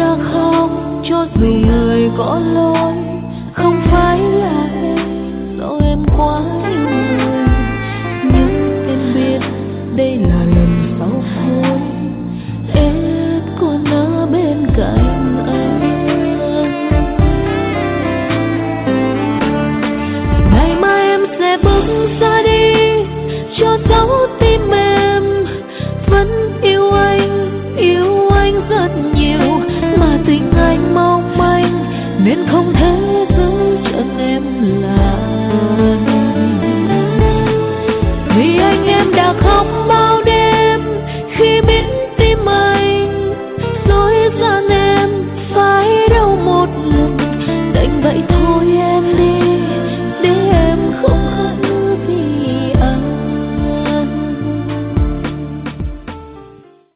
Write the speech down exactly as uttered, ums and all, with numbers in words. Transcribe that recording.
ta khóc cho dù người có lỗi không phải là em, do em quá